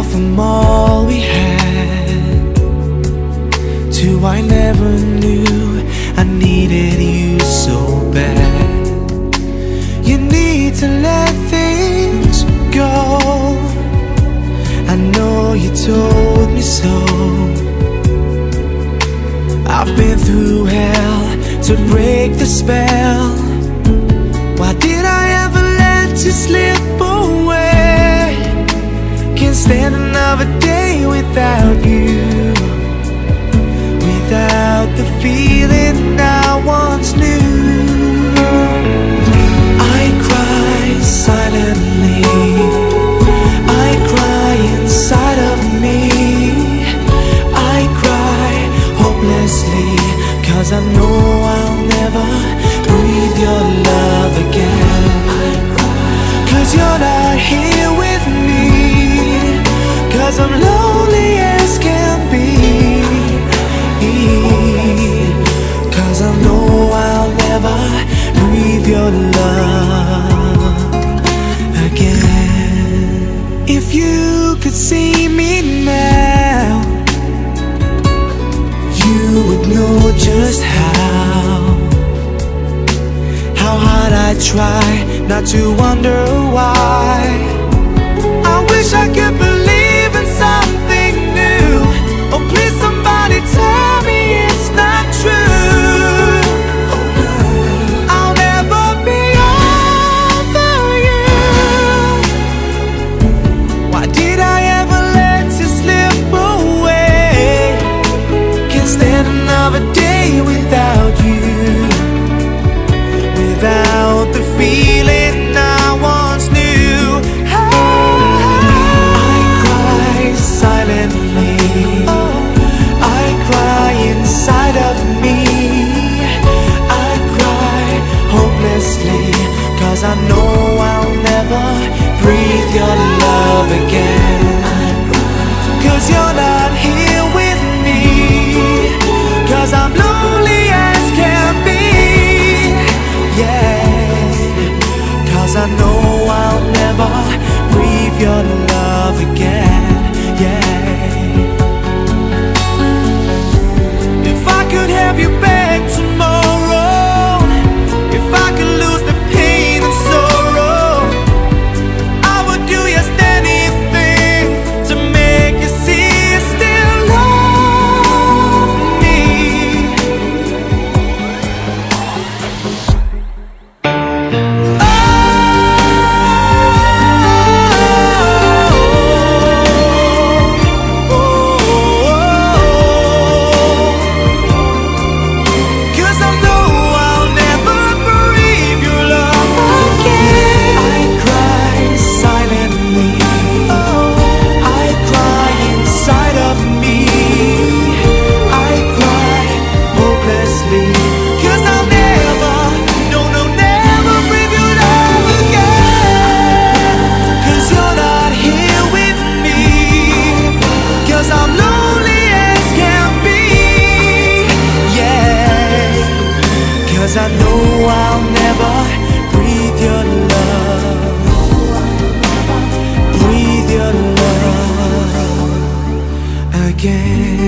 fell from all we had to I never knew I needed you so bad. You need to let things go. I know you told me so. I've been through hell to break the spell. Why did I ever let you slip away? Can't stand another day without you, without the feeling I once knew. I cry silently, I cry inside of me. I cry hopelessly, 'cause I know I'll never breathe your love again. 'Cause you're not here with me, 'cause I'm lonely as can be. 'Cause I know I'll never breathe your love again. If you could see me now, you would know just how hard I try not to wonder why. I wish I could believe in something new. Oh please somebody tell me it's not true. I'll never be over you. Why did I ever let you slip away? Can't stand another day without you, without the feeling I once knew. I cry silently, I cry inside of me. I cry hopelessly, 'cause I know I'll never breathe your love again. 'Cause you're not here with me, 'cause I'm lonely as can be. Yeah, 'cause I know I'll never breathe your love again. Yeah. If I could have you back tomorrow, if I could lose the pain and sorrow, I would do just anything to make you see you still love me. I know I'll never breathe your love, breathe your love again.